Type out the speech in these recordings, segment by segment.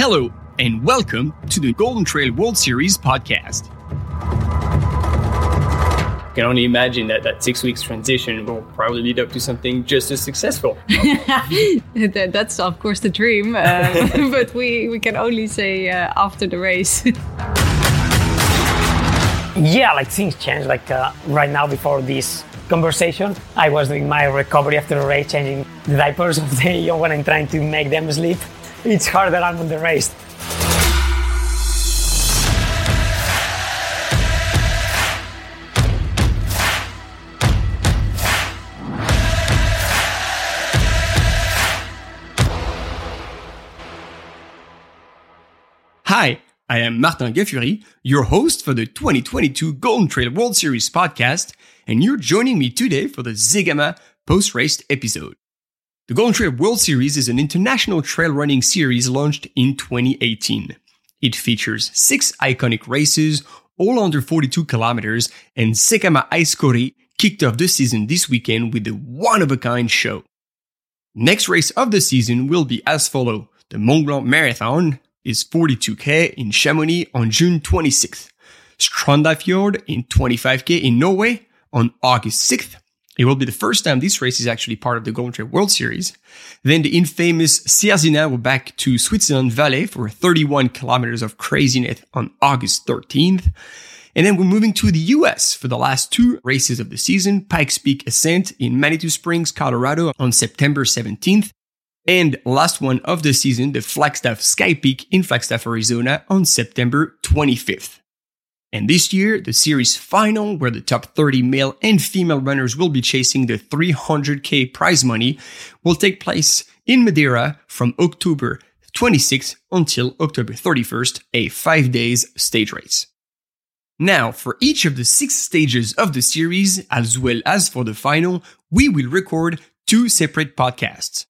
Hello, and welcome to the Golden Trail World Series podcast. I can only imagine that 6 weeks transition will probably lead up to something just as successful. That's of course the dream, but we can only say after the race. Yeah, like things change. Right now, before this conversation, I was doing my recovery after the race, changing the diapers of the young one and trying to make them sleep. It's harder than on the race. Hi, I am Martin Gaffuri, your host for the 2022 Golden Trail World Series podcast, and you're joining me today for the Zegama post-race episode. The Golden Trail World Series is an international trail running series launched in 2018. It features 6 iconic races, all under 42 kilometers, and Zegama Aizkorri kicked off the season this weekend with a one-of-a-kind show. Next race of the season will be as follows. The Mont Blanc Marathon is 42k in Chamonix on June 26th. Strandafjord in 25k in Norway on August 6th. It will be the first time this race is actually part of the Golden Trail World Series. Then the infamous Sierzina will back to Switzerland Valais for 31 kilometers of craziness on August 13th. And then we're moving to the US for the last 2 races of the season. Pikes Peak Ascent in Manitou Springs, Colorado on September 17th. And last one of the season, the Flagstaff Sky Peak in Flagstaff, Arizona on September 25th. And this year, the series final, where the top 30 male and female runners will be chasing the 300k prize money, will take place in Madeira from October 26th until October 31st, a 5 days stage race. Now, for each of the 6 stages of the series, as well as for the final, we will record 2 separate podcasts.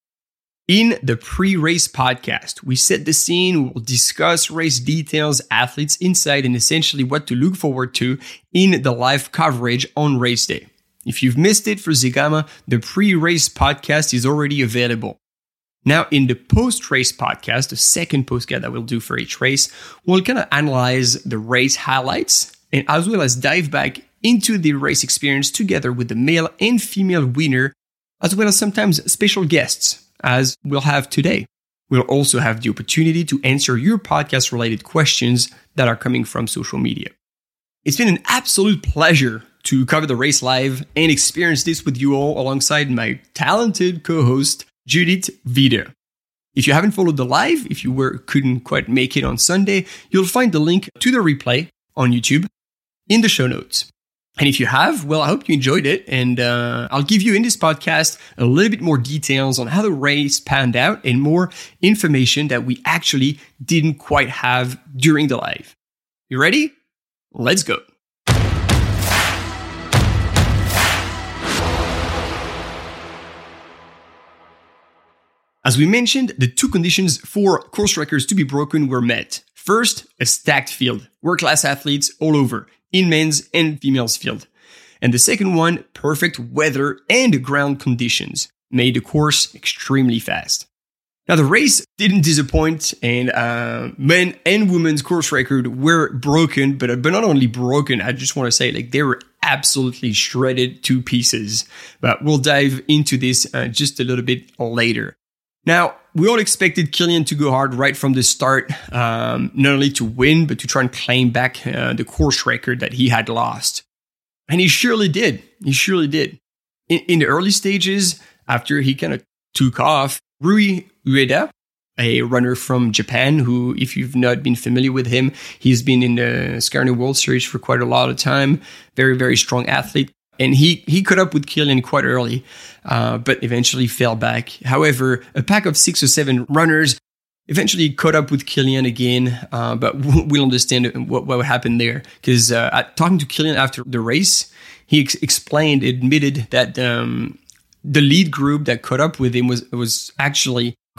In the pre-race podcast, we set the scene, we'll discuss race details, athletes' insight, and essentially what to look forward to in the live coverage on race day. If you've missed it for Zegama, the pre-race podcast is already available. Now, in the post-race podcast, the second podcast that we'll do for each race, we'll kind of analyze the race highlights, and as well as dive back into the race experience together with the male and female winner, as well as sometimes special guests, as we'll have today. We'll also have the opportunity to answer your podcast-related questions that are coming from social media. It's been an absolute pleasure to cover the race live and experience this with you all alongside my talented co-host, Judith Vida. If you haven't followed the live, if you couldn't quite make it on Sunday, you'll find the link to the replay on YouTube in the show notes. And if you have, well, I hope you enjoyed it. And I'll give you in this podcast a little bit more details on how the race panned out and more information that we actually didn't quite have during the live. You ready? Let's go. As we mentioned, the 2 conditions for course records to be broken were met. First, a stacked field, world-class athletes all over, in men's and females field. And the second one, perfect weather and ground conditions, made the course extremely fast. Now the race didn't disappoint, and men and women's course record were broken, but not only broken, I just want to say they were absolutely shredded to pieces. But we'll dive into this just a little bit later. Now, we all expected Kilian to go hard right from the start, not only to win, but to try and claim back the course record that he had lost. And he surely did. He surely did. In the early stages, after he kind of took off, Rui Ueda, a runner from Japan, who, if you've not been familiar with him, he's been in the Sky World Series for quite a lot of time. Very, very strong athlete. And he caught up with Kilian quite early, but eventually fell back. However, a pack of 6 or 7 runners eventually caught up with Kilian again, but we'll understand what happened there. Because talking to Kilian after the race, he admitted that the lead group that caught up with him was actually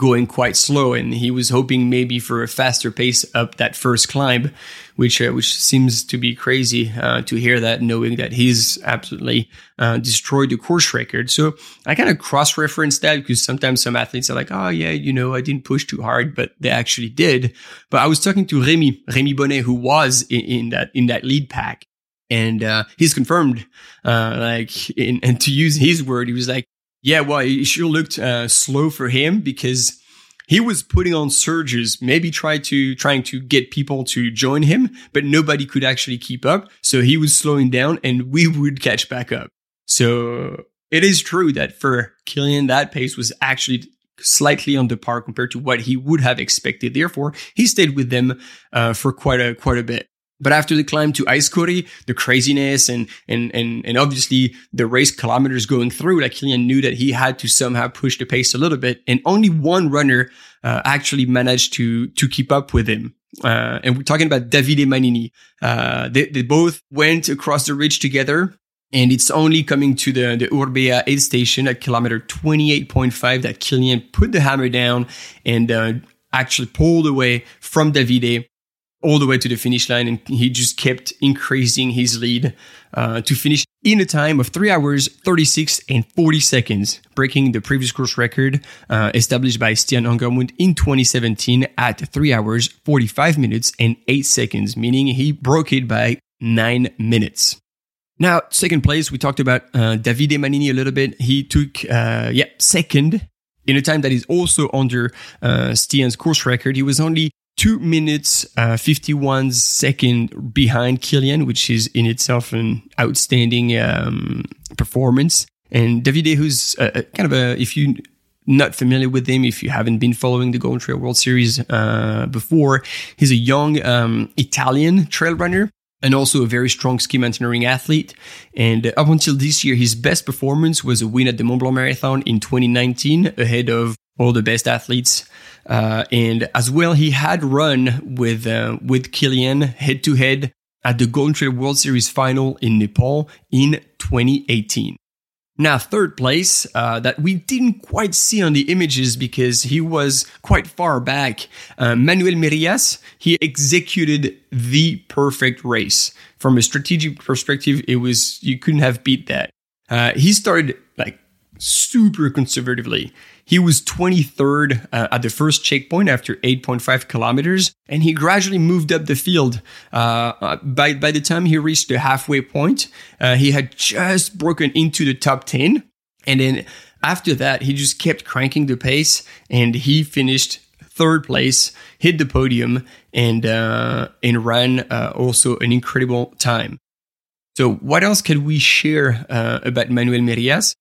going quite slow, and he was hoping maybe for a faster pace up that first climb, which seems to be crazy to hear that, knowing that he's absolutely destroyed the course record. So I kind of cross-reference that, because sometimes some athletes are like, oh yeah, I didn't push too hard, but they actually did. But I was talking to Remy Bonnet, who was in that lead pack, and he's confirmed, and to use his word, he was like, yeah, well, it sure looked slow for him, because he was putting on surges, maybe trying to get people to join him, but nobody could actually keep up. So he was slowing down, and we would catch back up. So it is true that for Kilian, that pace was actually slightly under par compared to what he would have expected. Therefore, he stayed with them for quite a bit. But after the climb to Aiskori, the craziness and obviously the race kilometers going through, like, Kilian knew that he had to somehow push the pace a little bit, and only one runner actually managed to keep up with him. And we're talking about Davide Manini. They both went across the ridge together, and it's only coming to the Urbea aid station at kilometer 28.5 that Kilian put the hammer down and actually pulled away from Davide all the way to the finish line, and he just kept increasing his lead to finish in a time of 3 hours, 36 and 40 seconds, breaking the previous course record established by Stian Angermund in 2017 at 3 hours, 45 minutes and 8 seconds, meaning he broke it by 9 minutes. Now, second place, we talked about Davide Manini a little bit. He took second in a time that is also under Stian's course record. He was only 2 minutes, 51 seconds behind Kilian, which is in itself an outstanding performance. And Davide, who's if you're not familiar with him, if you haven't been following the Golden Trail World Series before, he's a young Italian trail runner and also a very strong ski mountaineering athlete. And up until this year, his best performance was a win at the Mont Blanc Marathon in 2019, ahead of all the best athletes. And as well, he had run with Kilian head to head at the Golden Trail World Series final in Nepal in 2018. Now, third place, that we didn't quite see on the images because he was quite far back. Manuel Merias, he executed the perfect race. From a strategic perspective, you couldn't have beat that. He started super conservatively. He was 23rd at the first checkpoint after 8.5 kilometers, and he gradually moved up the field. By the time he reached the halfway point, he had just broken into the top 10. And then after that, he just kept cranking the pace, and he finished third place, hit the podium, and ran also an incredible time. So what else can we share about Manuel Merias?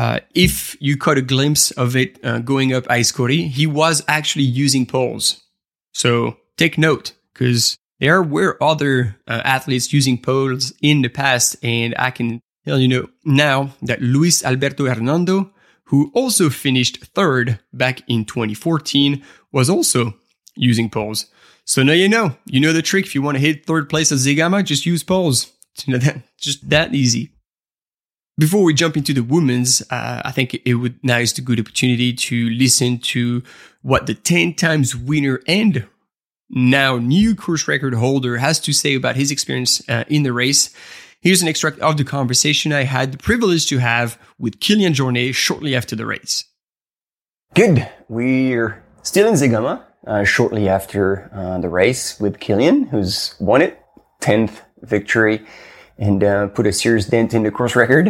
If you caught a glimpse of it going up Aiskori, he was actually using poles. So take note, because there were other athletes using poles in the past, and I can tell you now that Luis Alberto Hernando, who also finished third back in 2014, was also using poles. So now you know the trick. If you want to hit third place at Zegama, just use poles. Just that easy. Before we jump into the women's, I think now is a good opportunity to listen to what the 10 times winner and now new course record holder has to say about his experience in the race. Here's an extract of the conversation I had the privilege to have with Kilian Jornet shortly after the race. Good. We're still in Zegama shortly after the race with Kilian, who's won it, 10th victory, and put a serious dent in the course record.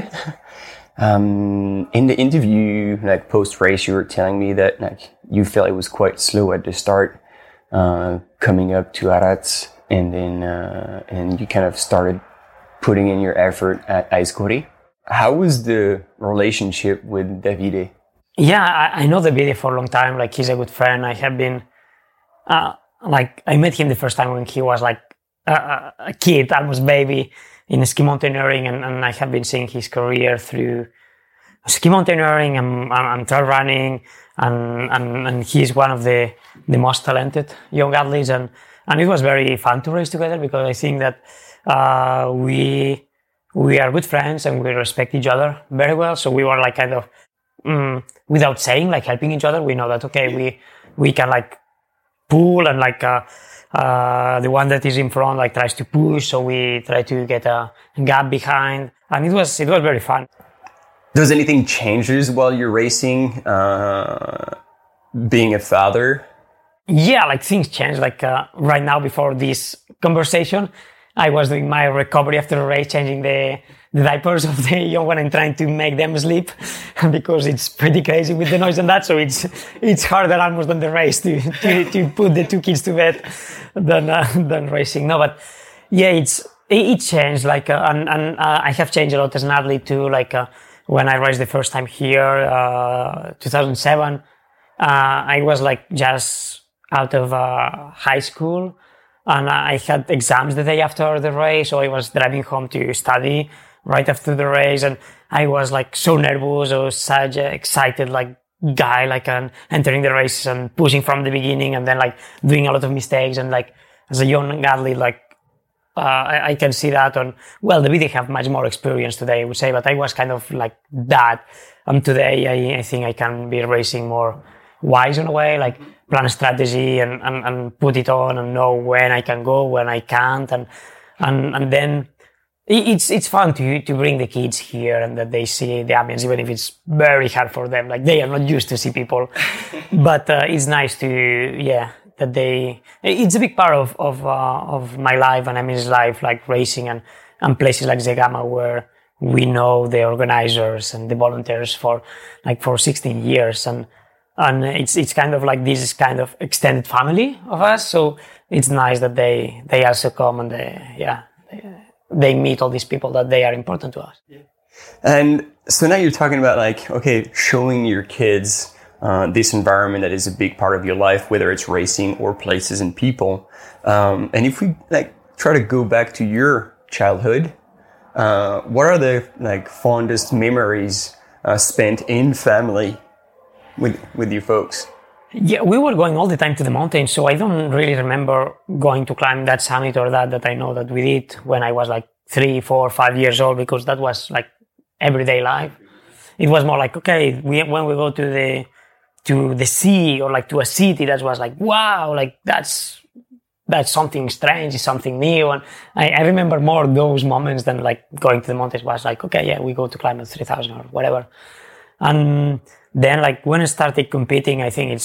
In the interview, post-race, you were telling me that you felt it was quite slow at the start, coming up to Arats, and then and you kind of started putting in your effort at Aiskori. How was the relationship with Davide? Yeah, I know Davide for a long time. He's a good friend. I have been, I met him the first time when he was a kid, almost baby, in ski mountaineering, and I have been seeing his career through ski mountaineering and trail running, and he's one of the most talented young athletes, and it was very fun to race together because I think that we are good friends and we respect each other very well. So we were kind of without saying, like helping each other. We know that, okay, we can like pull and like, the one that is in front like tries to push. So we try to get a gap behind, and it was very fun. Does anything changes while you're racing, being a father? Yeah, like things change. Like right now, before this conversation, I was doing my recovery after a race, changing the diapers of the young one and trying to make them sleep because it's pretty crazy with the noise and that. So it's harder almost than the race to put the two kids to bed than racing. No, but yeah, it changed. Like and I have changed a lot as an athlete too. Like when I raced the first time here, 2007, I was like just out of high school, and I had exams the day after the race, so I was driving home to study right after the race, and I was like so nervous. I was such an excited like guy, like entering the race and pushing from the beginning, and then like doing a lot of mistakes. And like as a young athlete, like I can see that on, well, the BD have much more experience today, I would say, but I was kind of like that. And today I think I can be racing more wise in a way, like plan a strategy and put it on and know when I can go, when I can't. And then it's fun to bring the kids here and that they see the ambience, even if it's very hard for them. Like they are not used to see people, but it's nice to, that it's a big part of my life and Emily's life, like racing and places like Zegama where we know the organizers and the volunteers for 16 years. And it's kind of like this kind of extended family of us. So it's nice that they also come and they meet all these people that they are important to us. Yeah. And so now you're talking about like, okay, showing your kids this environment that is a big part of your life, whether it's racing or places and people. And if we like try to go back to your childhood, what are the like fondest memories spent in family with you folks? Yeah, we were going all the time to the mountains, so I don't really remember going to climb that summit or that I know that we did when I was like 3, 4, 5 years old, because that was like everyday life. It was more like, okay, when we go to the sea or like to a city, that was like, wow, like that's something strange, it's something new. And I remember more those moments than like going to the mountains was like, okay, yeah, we go to climb at 3,000 or whatever. And then like when I started competing, I think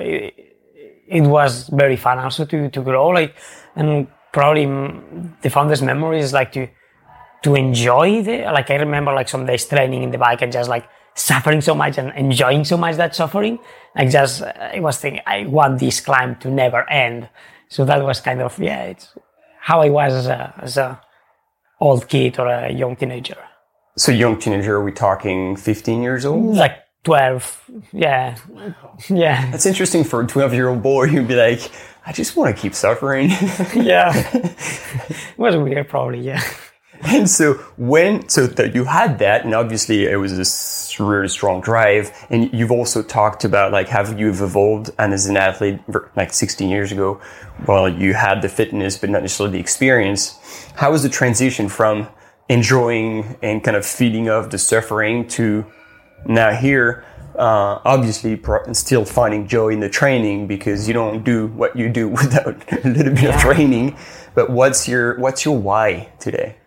it was very fun also to grow, like, and probably the fondest memory is like to enjoy like I remember like some days training in the bike and just like suffering so much and enjoying so much that suffering. Like just, I was thinking, I want this climb to never end. So that was kind of, it's how I was as a old kid or a young teenager. So young teenager, are we talking 15 years old? Like 12, yeah. That's interesting for a 12-year-old boy. You'd be like, I just want to keep suffering. Yeah. It was weird, probably, yeah. And so that you had that, and obviously it was this really strong drive, and you've also talked about like how you've evolved, and as an athlete like 16 years ago, well, you had the fitness but not necessarily the experience. How was the transition from enjoying and kind of feeding off the suffering to now here, obviously still finding joy in the training, because you don't do what you do without a little bit of training. But what's your why today?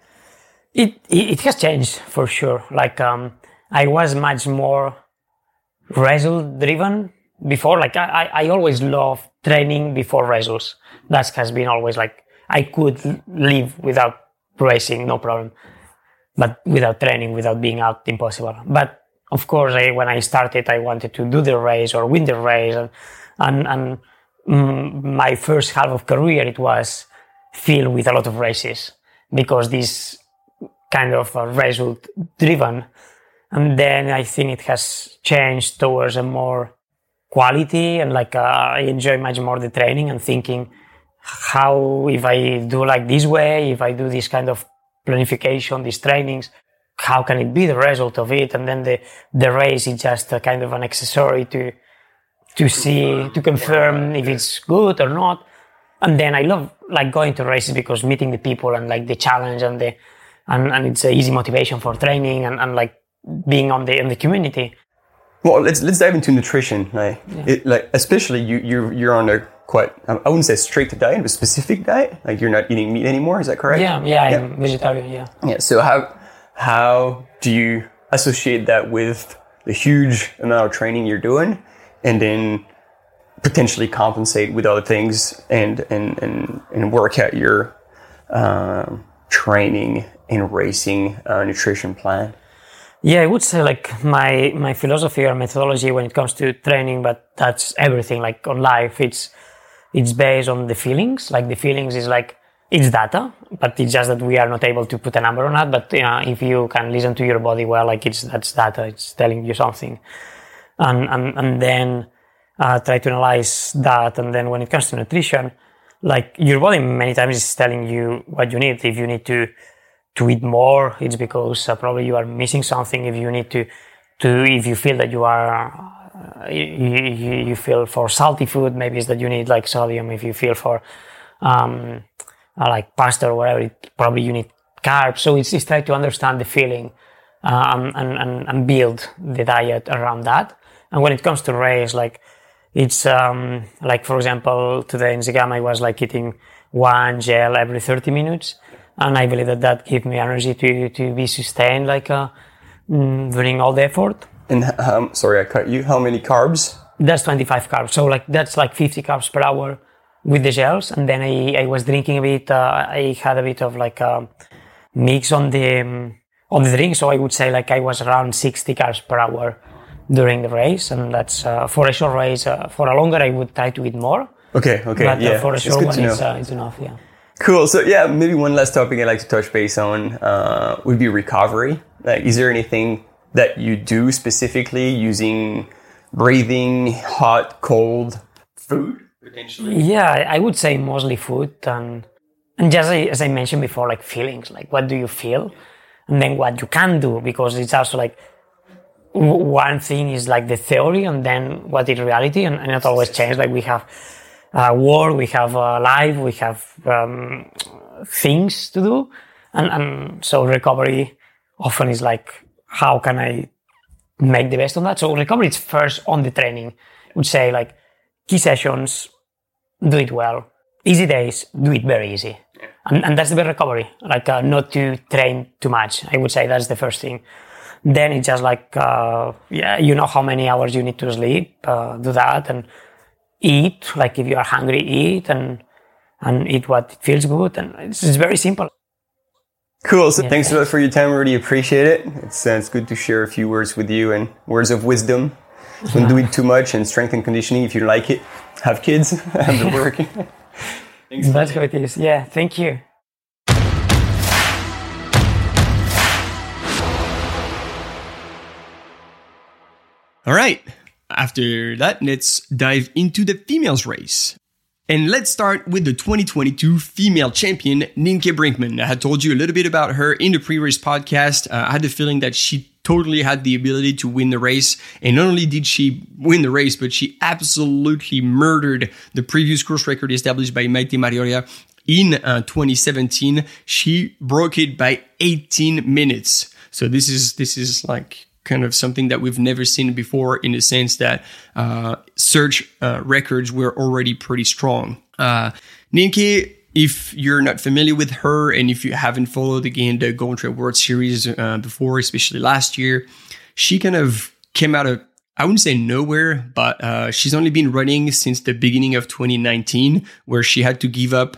It has changed for sure. Like I was much more result driven before. Like I always loved training before results. That has been always like I could live without racing, no problem. But without training, without being out, impossible. But of course, when I started, I wanted to do the race or win the race. And my first half of career, it was filled with a lot of races because this kind of result driven. And then I think it has changed towards a more quality, and like I enjoy much more the training and thinking how, if I do like this way, if I do this kind of planification, these trainings, how can it be the result of it? And then the race is just a kind of an accessory to see, to confirm if it's good or not. And then I love like going to races because meeting the people and like the challenge and and it's an easy motivation for training and like being on the community. Well, let's dive into nutrition. Especially you're on a quite, I wouldn't say strict diet, but specific diet. Like you're not eating meat anymore. Is that correct? Yeah, I'm vegetarian. Yeah. Yeah. So how do you associate that with the huge amount of training you're doing, and then potentially compensate with other things and work out your training and racing nutrition plan? Yeah, I would say like my philosophy or methodology when it comes to training, but that's everything. Like on life, it's based on the feelings. Like the feelings is like it's data, but it's just that we are not able to put a number on that. But if you can listen to your body well, like that's data. It's telling you something, and then try to analyze that. And then when it comes to nutrition, like your body many times is telling you what you need. If you need to eat more, it's because probably you are missing something. If you need to if you feel that you are you feel for salty food, maybe it's that you need like sodium. If you feel for like pasta or whatever, probably you need carbs. So it's try to understand the feeling and build the diet around that. And when it comes to race, like it's like for example today in Zegama I was like eating one gel every 30 minutes. And I believe that gives me energy to be sustained, like during all the effort. And sorry, I cut you. How many carbs? That's 25 carbs. So like that's like 50 carbs per hour with the gels. And then I was drinking a bit. I had a bit of like mix on the drink. So I would say like I was around 60 carbs per hour during the race. And that's for a short race. For a longer, I would try to eat more. Okay. But yeah. For a short one, it's enough. Yeah. Cool. So yeah, maybe one last topic I'd like to touch base on would be recovery. Like, is there anything that you do specifically using breathing, hot, cold, food potentially? Yeah, I would say mostly food and just as I mentioned before, like feelings, like what do you feel, and then what you can do, because it's also like one thing is like the theory and then what is reality, and it always changes. Like we have work, we have life, we have things to do, and so recovery often is like, how can I make the best on that? So recovery is first on the training. I would say like key sessions, do it well. Easy days, do it very easy. And that's the best recovery, like not to train too much. I would say that's the first thing. Then it's just like, you know how many hours you need to sleep, do that, and eat, like if you are hungry, eat and eat what feels good, and it's very simple. Cool. So thanks a lot for your time. I really appreciate it. It's good to share a few words with you and words of wisdom. Don't do it too much, and strength and conditioning, if you like it, have kids, have the work. Thanks. That's how it is. Yeah, thank you. All right. After that, let's dive into the females race. And let's start with the 2022 female champion, Nienke Brinkman. I had told you a little bit about her in the pre-race podcast. I had the feeling that she totally had the ability to win the race. And not only did she win the race, but she absolutely murdered the previous course record established by Maite Marioria in 2017. She broke it by 18 minutes. So this is like kind of something that we've never seen before, in the sense that search records were already pretty strong. Nienke, if you're not familiar with her, and if you haven't followed again the Golden Trail World Series before, especially last year, she kind of came out of, I wouldn't say nowhere, but she's only been running since the beginning of 2019, where she had to give up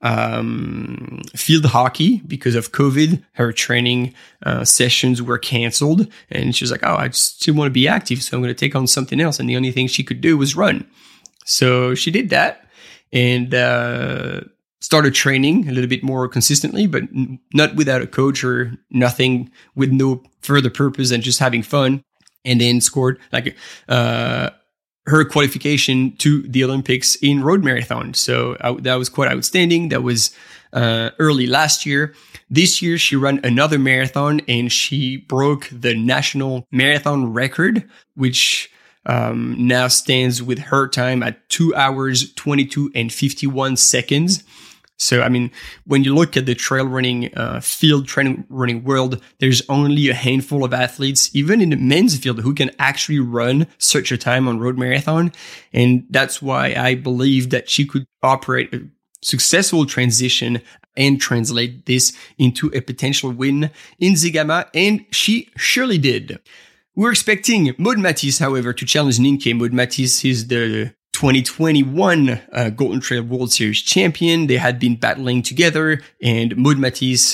field hockey because of COVID. Her training sessions were canceled, and she was like, oh, I still want to be active, so I'm going to take on something else. And the only thing she could do was run. So she did that and started training a little bit more consistently, but not without a coach or nothing, with no further purpose than just having fun. And then scored like her qualification to the Olympics in road marathon. So that was quite outstanding. That was early last year. This year, she ran another marathon and she broke the national marathon record, which now stands with her time at 2 hours, 22 and 51 seconds. So, I mean, when you look at the trail running field, trail running world, there's only a handful of athletes, even in the men's field, who can actually run such a time on road marathon. And that's why I believe that she could operate a successful transition and translate this into a potential win in Zegama. And she surely did. We're expecting Maud Matisse, however, to challenge Nienke. Maud Matisse is the 2021 Golden Trail World Series champion. They had been battling together, and Maud Matisse,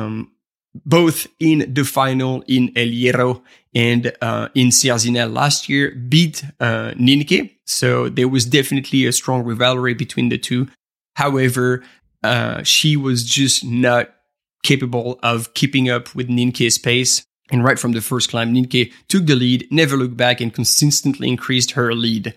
both in the final in El Hierro and in Sierre-Zinal last year, beat Nienke. So there was definitely a strong rivalry between the two. However, she was just not capable of keeping up with Nienke's pace. And right from the first climb, Nienke took the lead, never looked back, and consistently increased her lead.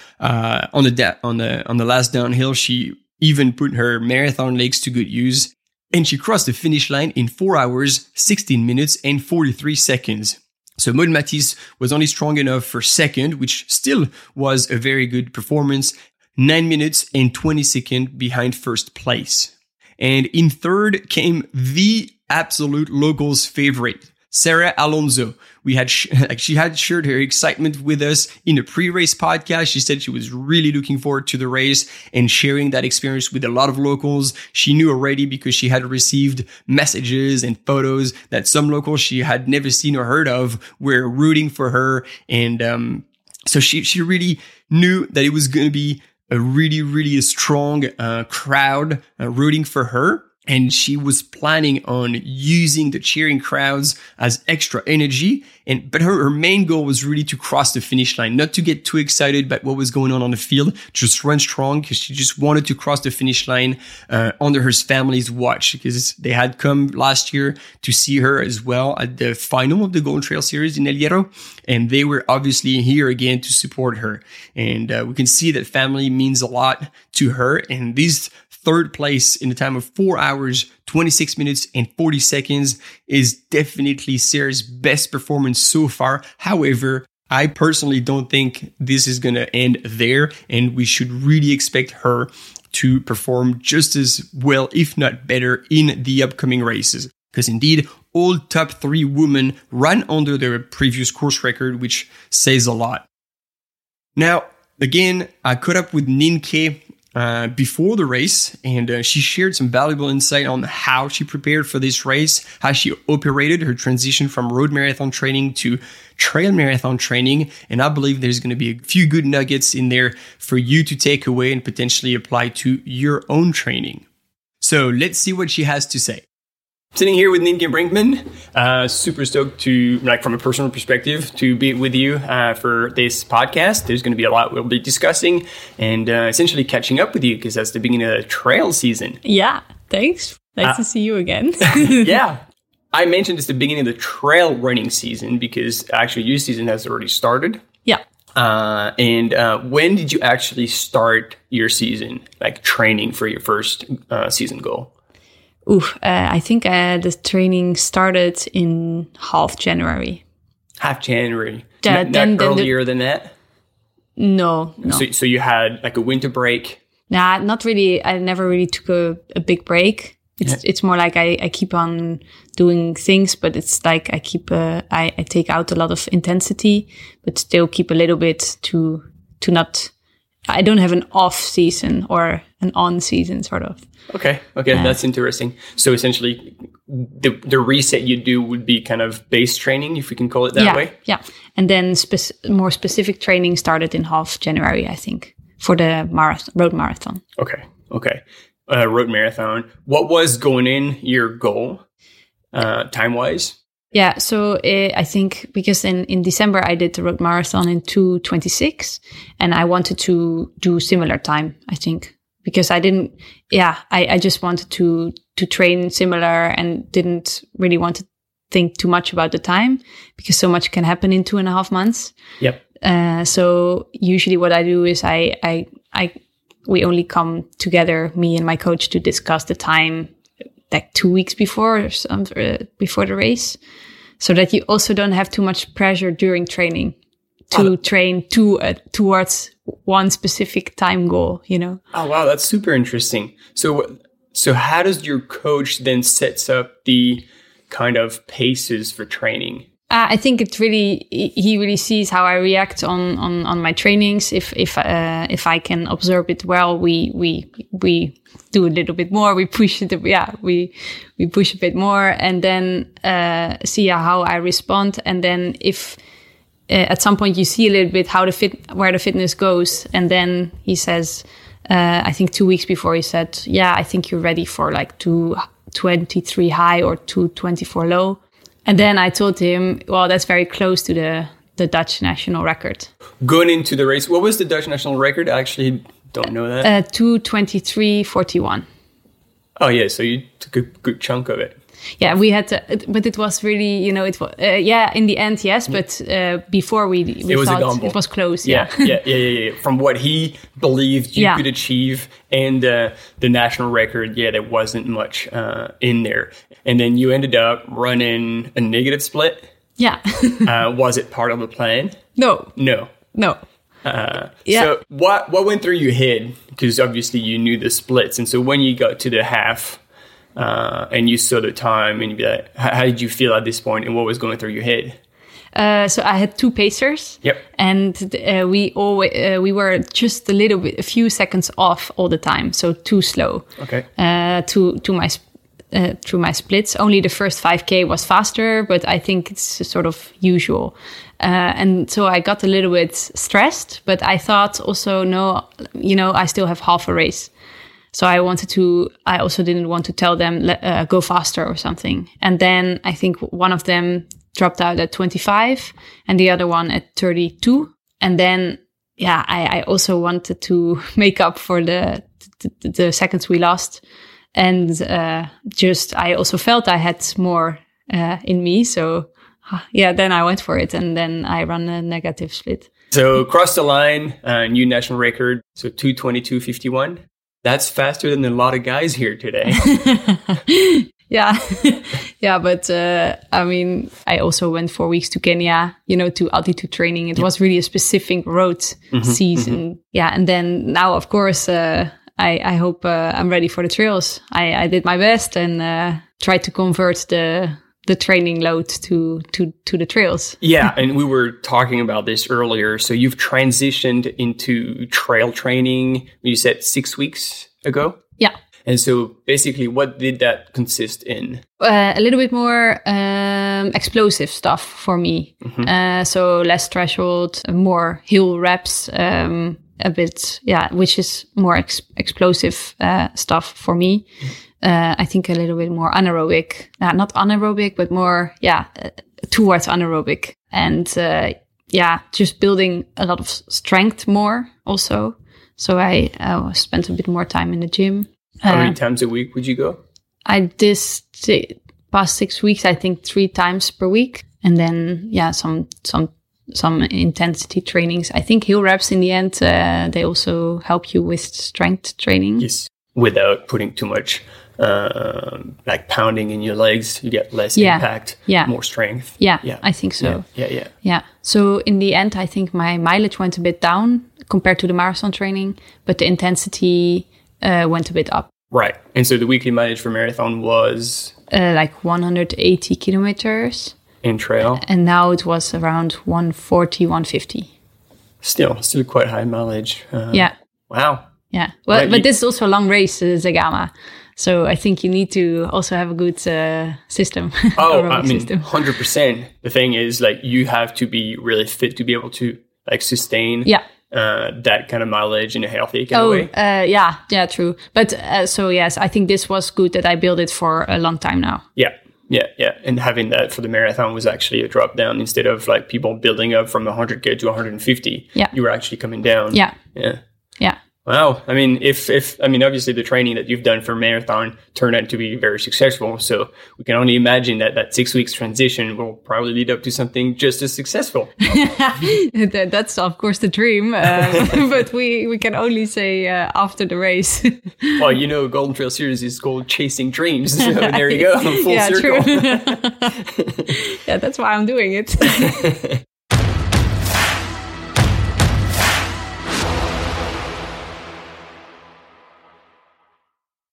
On the last downhill, she even put her marathon legs to good use, and she crossed the finish line in 4 hours, 16 minutes, and 43 seconds. So Maud Matisse was only strong enough for second, which still was a very good performance, 9 minutes and 20 seconds behind first place. And in third came the absolute locals' favorite, Sarah Alonso. She had shared her excitement with us in the pre-race podcast. She said she was really looking forward to the race and sharing that experience with a lot of locals. She knew already because she had received messages and photos that some locals she had never seen or heard of were rooting for her. And so she really knew that it was going to be a really, really strong crowd rooting for her. And she was planning on using the cheering crowds as extra energy. But her main goal was really to cross the finish line, not to get too excited about what was going on the field, just run strong, because she just wanted to cross the finish line under her family's watch, because they had come last year to see her as well at the final of the Golden Trail Series in El Hierro. And they were obviously here again to support her. And we can see that family means a lot to her. And these third place in the time of 4 hours, 26 minutes and 40 seconds is definitely Sarah's best performance so far. However, I personally don't think this is going to end there, and we should really expect her to perform just as well, if not better, in the upcoming races. Because indeed, all top 3 women ran under their previous course record, which says a lot. Now, again, I caught up with Nienke before the race, and she shared some valuable insight on how she prepared for this race, how she operated her transition from road marathon training to trail marathon training. And I believe there's going to be a few good nuggets in there for you to take away and potentially apply to your own training. So let's see what she has to say. Sitting here with Nienke Brinkman, super stoked to, from a personal perspective, to be with you for this podcast. There's going to be a lot we'll be discussing and essentially catching up with you, because that's the beginning of the trail season. Yeah, thanks. Nice to see you again. Yeah. I mentioned it's the beginning of the trail running season because actually your season has already started. Yeah. And when did you actually start your season, training for your first season goal? I think the training started in half January. Half January? Not earlier than that? No. So you had a winter break? Nah, not really. I never really took a big break. It's more like I keep on doing things, but it's like I keep I take out a lot of intensity, but still keep a little bit to not. I don't have an off season or an on season, sort of. Okay, that's interesting. So essentially, the reset you do would be kind of base training, if we can call it that way? Yeah, and then more specific training started in half January, I think, for the road marathon. Okay. Road marathon. What was going in your goal, time-wise? Yeah, so I think because in December I did the road marathon in 2:26, and I wanted to do similar time, I think. Because I just wanted to train similar and didn't really want to think too much about the time, because so much can happen in 2.5 months. Yep. So usually what I do is we only come together, me and my coach, to discuss the time 2 weeks before before the race, so that you also don't have too much pressure during training to train towards one specific time goal, Oh, wow. That's super interesting. So So how does your coach then sets up the kind of paces for training? I think he really sees how I react on my trainings. If I can observe it well, we do a little bit more. We push it. We push a bit more, and then see how I respond. And then if at some point you see a little bit where the fitness goes, and then he says, I think 2 weeks before he said, I think you're ready for like 223 high or 224 low. And then I told him, well, that's very close to the Dutch national record. Going into the race, what was the Dutch national record? I actually don't know that. 223.41. Oh, yeah. So you took a good chunk of it. Yeah, we had to, but it was really, it was, in the end, yes. But before we it thought a gamble. It was close. Yeah. From what he believed you could achieve and the national record, there wasn't much in there. And then you ended up running a negative split. Yeah. Was it part of the plan? No. So what went through your head? Because obviously you knew the splits. And so when you got to the half, and you saw the time, and you'd be like, how did you feel at this point, and what was going through your head? So I had 2 pacers. Yep. And we were just a few seconds off all the time, so too slow. Okay. Through my splits, only the first 5K was faster, but I think it's sort of usual. And so I got a little bit stressed, but I thought also, no, I still have half a race. So I also didn't want to tell them, go faster or something. And then I think one of them dropped out at 25 and the other one at 32. And then, I also wanted to make up for the seconds we lost. And I also felt I had more in me. So then I went for it. And then I ran a negative split. So across the line, new national record. So 2:22.51. That's faster than a lot of guys here today. Yeah. But I also went 4 weeks to Kenya, to altitude training. It was really a specific road season. Mm-hmm. Yeah. And then now, of course, I hope I'm ready for the trails. I did my best and tried to convert the training load to the trails. Yeah, and we were talking about this earlier. So you've transitioned into trail training, you said 6 weeks ago? Yeah. And so basically, what did that consist in? A little bit more explosive stuff for me. Mm-hmm. So less threshold, more hill reps, a bit, which is more explosive stuff for me. I think a little bit more anaerobic, not anaerobic, but more, towards anaerobic. And just building a lot of strength more also. So I spent a bit more time in the gym. How many times a week would you go? This past 6 weeks, I think 3 times per week. And then, some intensity trainings. I think hill reps in the end, they also help you with strength training. Yes, without putting too much like pounding in your legs. You get less impact, more strength. Yeah, I think so. Yeah. So in the end, I think my mileage went a bit down compared to the marathon training, but the intensity went a bit up. Right. And so the weekly mileage for marathon was? Like 180 kilometers. In trail? And now it was around 140, 150. Still quite high mileage. Wow. Yeah. Well, but this is also a long race, Zegama. So I think you need to also have a good system. Oh, I mean, 100%. The thing is, like, you have to be really fit to be able to like sustain that kind of mileage in a healthy kind of way. Yeah, true. But so yes, I think this was good that I built it for a long time now. Yeah. And having that for the marathon was actually a drop down instead of like people building up from 100K to 150. Yeah. You were actually coming down. Yeah. Wow. I mean, if obviously the training that you've done for marathon turned out to be very successful. So we can only imagine that 6 weeks transition will probably lead up to something just as successful. That's of course the dream, but we can only say after the race. Well, Golden Trail Series is called Chasing Dreams. So there you go, full circle. True. Yeah, that's why I'm doing it.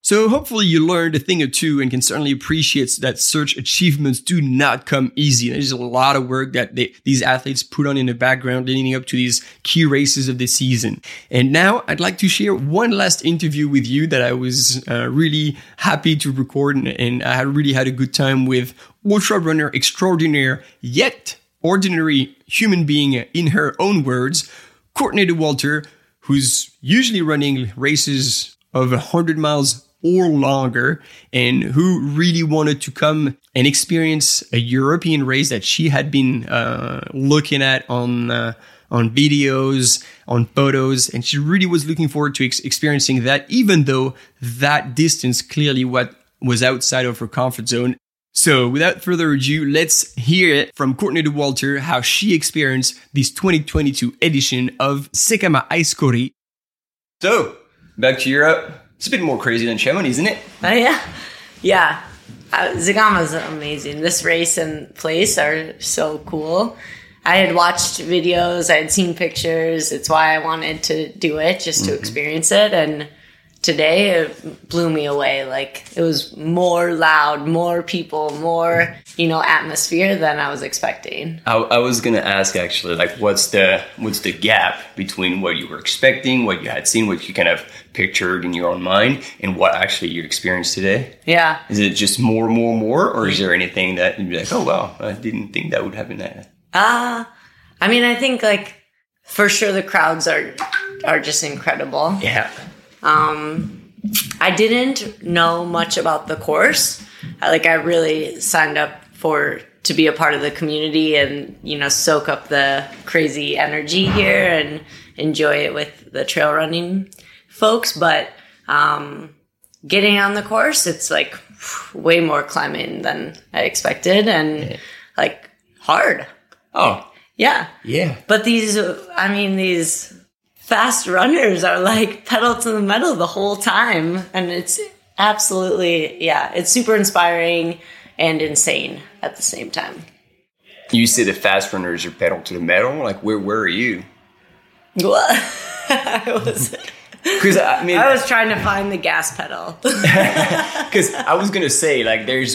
So hopefully you learned a thing or two and can certainly appreciate that such achievements do not come easy. There's a lot of work that these athletes put on in the background leading up to these key races of the season. And now I'd like to share one last interview with you that I was really happy to record, and I really had a good time with ultra runner extraordinaire yet ordinary human being, in her own words, Courtney Dauwalter, who's usually running races of 100 miles or longer, and who really wanted to come and experience a European race that she had been looking at on videos, on photos, and she really was looking forward to experiencing that, even though that distance clearly what was outside of her comfort zone. So without further ado, let's hear it from Courtney Dauwalter how she experienced this 2022 edition of Sekama Aiskori. So, back to Europe. It's a bit more crazy than Chamonix, isn't it? Yeah. Zegama's amazing. This race and place are so cool. I had watched videos, I had seen pictures. It's why I wanted to do it, just to experience it. And today it blew me away. Like, it was more loud, more people, more, atmosphere than I was expecting. I was going to ask, actually, like, what's the gap between what you were expecting, what you had seen, what you kind of pictured in your own mind, and what actually you experienced today? Yeah. Is it just more, or is there anything that you'd be like, oh, wow, I didn't think that would happen that? I think, like, for sure the crowds are just incredible. Yeah. I didn't know much about the course. I really signed up to be a part of the community and, soak up the crazy energy here and enjoy it with the trail running folks. But, getting on the course, it's like way more climbing than I expected and hard. Oh. Yeah. Yeah. But these fast runners are like pedal to the metal the whole time. And it's absolutely, it's super inspiring and insane at the same time. You say the fast runners are pedal to the metal? Like, where are you? What? I was trying to find the gas pedal. Because I was going to say,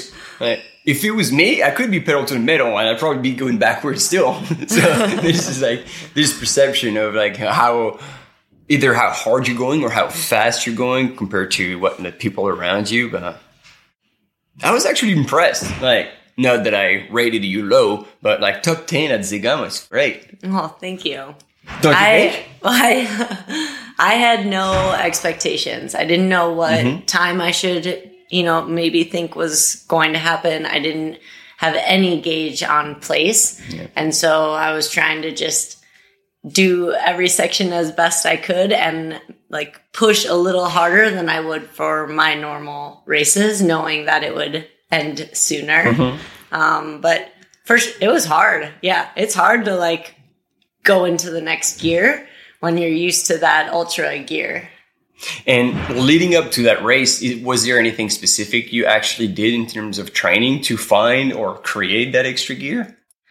if it was me, I could be pedal to the metal and I'd probably be going backwards still. So this is this perception of how hard you're going or how fast you're going compared to what the people around you. But I was actually impressed. Not that I rated you low, but top 10 at Zegama is great. Oh, thank you. Don't you think? I had no expectations. I didn't know what time I should, maybe think was going to happen. I didn't have any gauge on place. Yeah. And so I was trying to just do every section as best I could and push a little harder than I would for my normal races, knowing that it would end sooner. But first, it was hard. Yeah, it's hard to go into the next gear when you're used to that ultra gear. And leading up to that race, was there anything specific you actually did in terms of training to find or create that extra gear?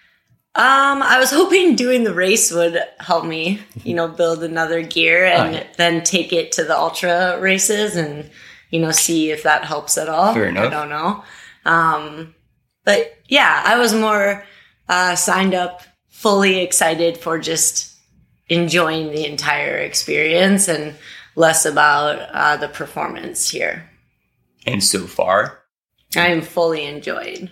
I was hoping doing the race would help me, build another gear and then take it to the ultra races and, see if that helps at all. Fair enough. I don't know. But yeah, I was more signed up, fully excited for just enjoying the entire experience and less about the performance here. And so far? I am fully enjoying.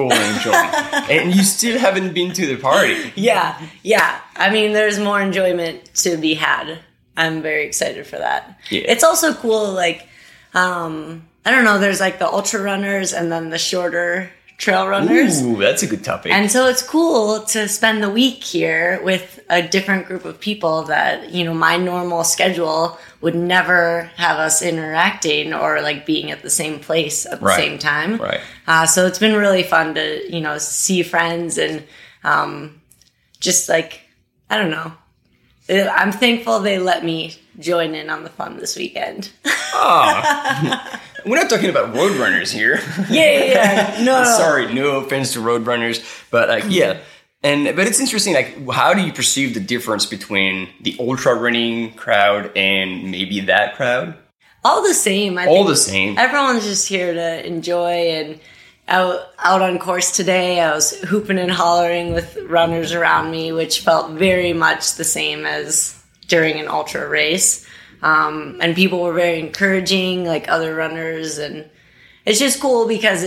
And you still haven't been to the party. Yeah. There's more enjoyment to be had. I'm very excited for that. Yeah. It's also cool, I don't know, there's the ultra runners and then the shorter trail runners. Ooh, that's a good topic. And so it's cool to spend the week here with a different group of people that, my normal schedule would never have us interacting or being at the same place at the same time. Right. So it's been really fun to, see friends and just I don't know. I'm thankful they let me join in on the fun this weekend. Oh. We're not talking about road runners here. Yeah. No. Sorry, no offense to road runners, but yeah. But it's interesting, how do you perceive the difference between the ultra running crowd and maybe that crowd? All the same. I All think the same. Everyone's just here to enjoy. And out on course today, I was hooping and hollering with runners around me, which felt very much the same as during an ultra race. And people were very encouraging, like other runners. And it's just cool because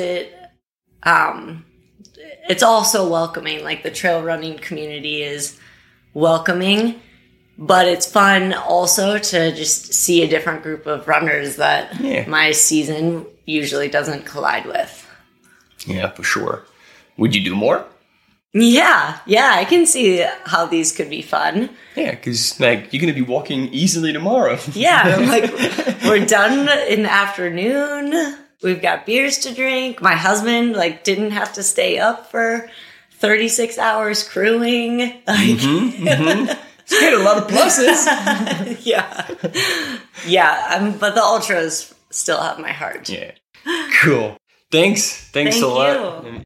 it's also welcoming. Like the trail running community is welcoming. But it's fun also to just see a different group of runners that my season usually doesn't collide with. Yeah, for sure. Would you do more? Yeah, I can see how these could be fun. Yeah, because like you're gonna be walking easily tomorrow. Yeah, like we're done in the afternoon. We've got beers to drink. My husband like didn't have to stay up for 36 hours crewing. Like, It's got a lot of pluses. Yeah. But the ultras still have my heart. Yeah. Cool. Thanks Thank a lot. you.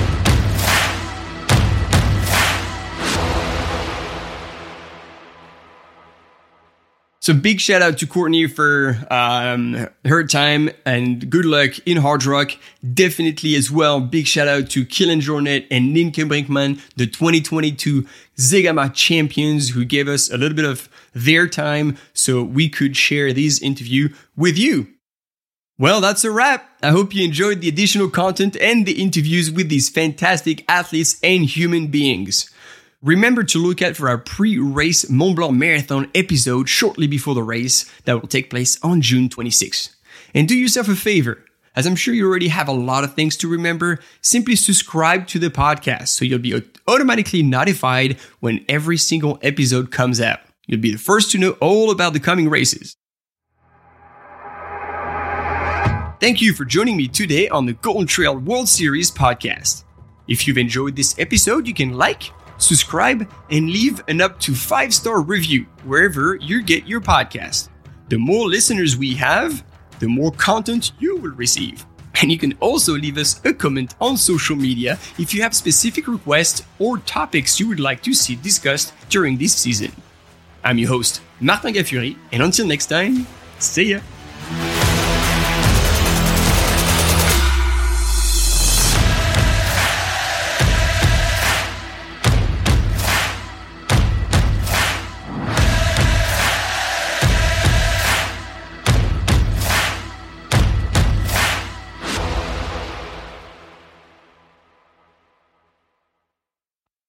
So big shout out to Courtney for her time and good luck in Hard Rock. Definitely as well, big shout out to Kilian Jornet and Nienke Brinkman, the 2022 Zegama champions who gave us a little bit of their time so we could share this interview with you. Well, that's a wrap. I hope you enjoyed the additional content and the interviews with these fantastic athletes and human beings. Remember to look out for our pre-race Mont Blanc Marathon episode shortly before the race that will take place on June 26th. And do yourself a favor, as I'm sure you already have a lot of things to remember, simply subscribe to the podcast so you'll be automatically notified when every single episode comes out. You'll be the first to know all about the coming races. Thank you for joining me today on the Golden Trail World Series podcast. If you've enjoyed this episode, you can like, subscribe, and leave an up to 5-star review wherever you get your podcast. The more listeners we have, the more content you will receive. And you can also leave us a comment on social media if you have specific requests or topics you would like to see discussed during this season. I'm your host, Martin Gaffuri, and until next time, see ya!